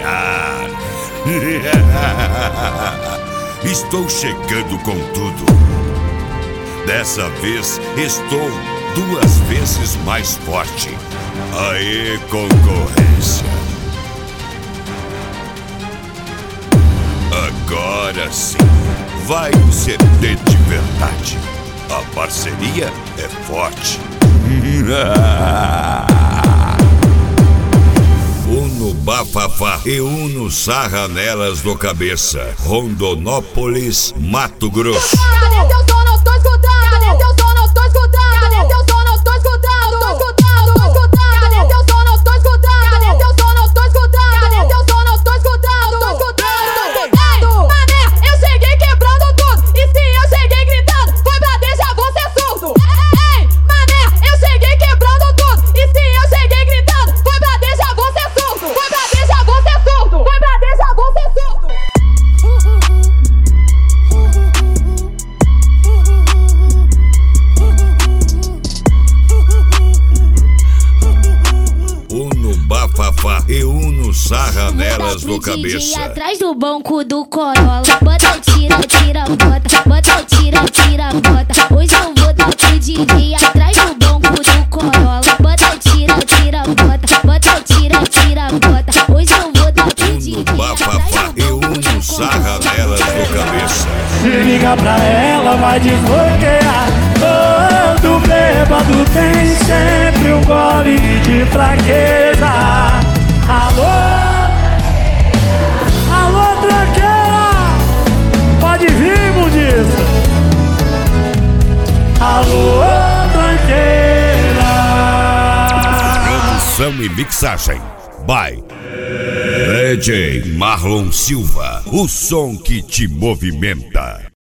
relaxar. Estou chegando com tudo. Dessa vez estou 2 vezes mais forte. Aê, concorrência. Agora sim, vai o CD de verdade. A parceria é forte. Uno bafafá e uno sarra nelas do cabeça. Rondonópolis, Mato Grosso. Cadê teu som? Não tô escutando. Cadê teu som? Não tô escutando. Cadê teu som? Não tô escutando. Tô escutando, tô escutando. Cadê teu som? Não tô escutando. Cadê teu som? Não tô escutando. Cadê teu som? Não tô escutando. Tô escutando, tô escutando. Mané, eu cheguei quebrando tudo. E se eu cheguei gritando, foi pra deixar você surdo. Ei, mané, eu cheguei quebrando tudo. E se eu cheguei gritando, foi pra deixar você surdo. Foi pra deixar você surdo. Foi pra deixar você surdo. Uno bafafá e uno sarra nelas do cabeça. Atrás do banco do Corolla, bota o tira, tira, bota, bota o tira, tira, bota. Hoje eu vou dar pro DJ atrás do banco do Corolla, bota o tira, tira, bota, bota o tira, tira, bota. Hoje eu vou dar pro DJ. Uno bafafá e uno sarra nelas do cabeça. Se liga pra ela, vai desbloquear. Todo bêbado tem sempre um gole de fraqueza. Alô, alô, tranqueira, pode vir, mundiça. Alô, tranqueira. Produção e mixagem by DJ Marlon Silva. O som que te movimenta.